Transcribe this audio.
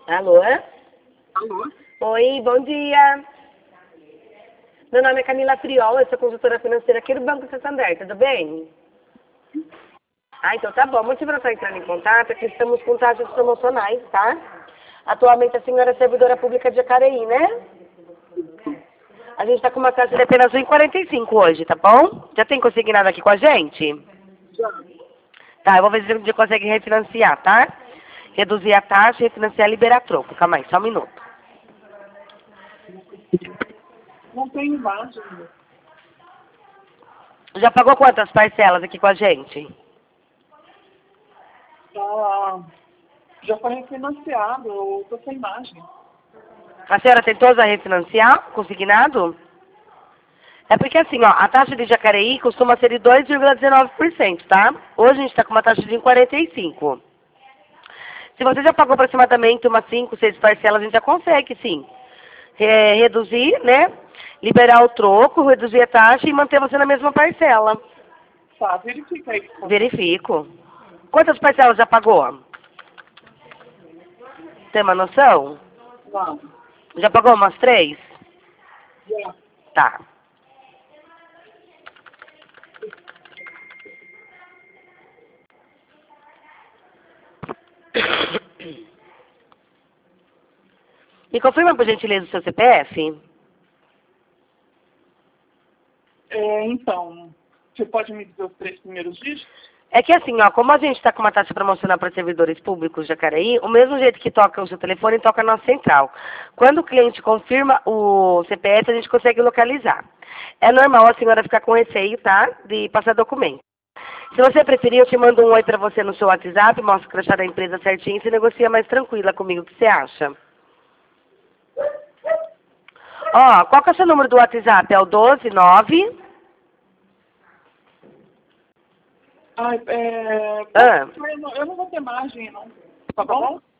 Alô? Alô? Oi, bom dia. Meu nome é Camila Friol, eu sou consultora financeira aqui do Banco Santander, tudo bem? Então tá bom. O motivo para estar entrando em contato é que estamos com taxas promocionais, tá? Atualmente a senhora é servidora pública de Jacareí, né? A gente está com uma taxa de apenas 1,45 hoje, tá bom? Já tem consignado aqui com a gente? Já. Tá, eu vou ver se a gente consegue refinanciar, tá? Reduzir a taxa, refinanciar e liberar troco. Calma aí, só um minuto. Não tem imagem. Já pagou quantas parcelas aqui com a gente? Já foi refinanciado, eu tô sem imagem. A senhora tentou já refinanciar, consignado? É porque assim, ó, a taxa de Jacareí costuma ser de 2,19%, tá? Hoje a gente está com uma taxa de 1,45%. Se você já pagou aproximadamente umas 5, 6 parcelas, a gente já consegue, sim. Reduzir, né? Liberar o troco, reduzir a taxa e manter você na mesma parcela. Tá, verifica aí. Por favor. Verifico. Quantas parcelas já pagou? Tem uma noção? Não. Já pagou umas 3? Já. Tá. Me confirma, por gentileza, o seu CPF? Então, você pode me dizer os 3 primeiros dígitos? É que assim, ó, como a gente está com uma taxa promocional para servidores públicos de Jacareí, o mesmo jeito que toca o seu telefone, toca a nossa central. Quando o cliente confirma o CPF, a gente consegue localizar. É normal a senhora ficar com receio, tá? De passar documento. Se você preferir, eu te mando um oi para você no seu WhatsApp, mostro o crachá da empresa certinho e você negocia mais tranquila comigo. O que você acha? Ó, qual que é o seu número do WhatsApp? É o 129... Ai, Ah, eu não vou ter margem, não. Tá bom?